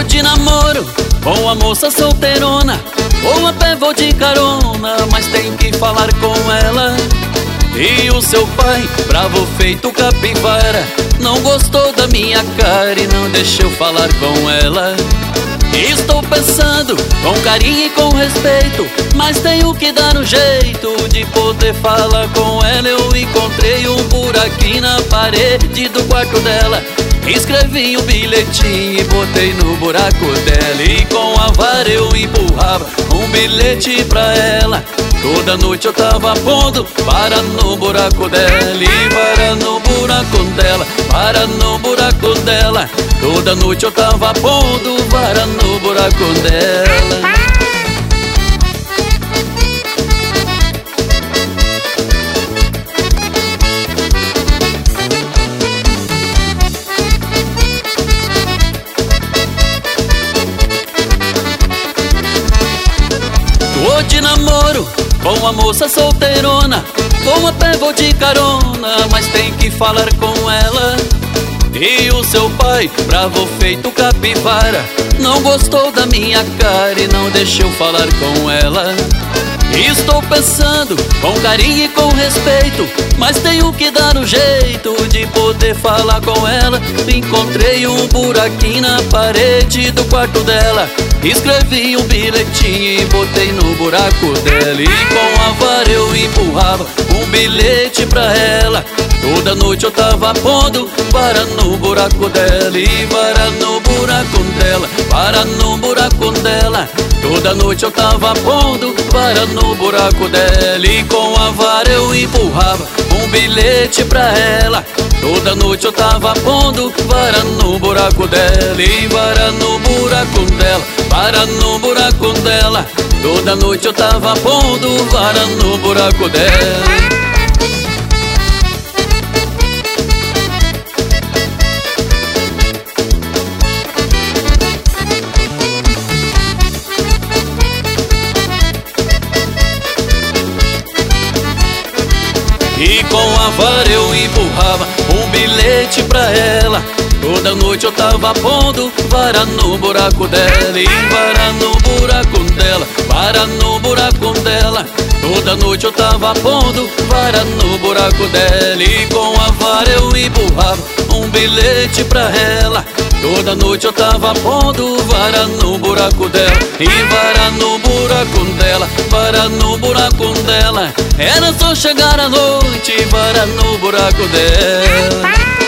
de namoro com a moça solteirona, vou a pé, vou de carona, mas tem que falar com ela. E o seu pai, bravo feito capivara, não gostou da minha cara e não deixou falar com ela. Estou pensando com carinho e com respeito, mas tenho que dar um jeito de poder falar com ela. Eu encontrei um buraquinho na parede do quarto dela, escrevi um bilhetinho e botei no buraco dela. E com a vara eu empurrava um bilhete pra ela. Toda noite eu tava pondo vara no buraco dela. E vara no buraco dela, vara no buraco dela. Toda noite eu tava pondo vara no buraco dela. Tô de namoro com a moça solteirona, vou a pé, vou de carona, mas tem que falar com ela. E o seu pai, bravo feito capivara, não gostou da minha cara e não deixou falar com ela. Estou pensando com carinho e com respeito, mas tenho que dar um jeito de poder falar com ela. Encontrei um buraquinho na parede do quarto dela, escrevi um bilhetinho e botei no buraco dela. E com a vara eu empurrava um bilhete pra ela. Toda noite eu tava pondo vara no buraco dela. E vara no buraco dela, vara no buraco dela. Toda noite eu tava pondo vara no buraco dela. E com a vara eu empurrava um bilhete pra ela. Toda noite eu tava pondo vara no buraco dela. E vara no buraco dela, vara no buraco dela. Toda noite eu tava pondo vara no buraco dela. E com a vara eu empurrava um bilhete pra ela. Toda noite eu tava pondo vara no buraco dela. E vara no buraco dela, vara no buraco dela. Toda noite eu tava pondo vara no buraco dela. E com a vara eu empurrava um bilhete pra ela. Toda noite eu tava pondo vara no buraco dela. E vara no buraco dela, vara no buraco dela. Era só chegar à noite, vara no buraco dela.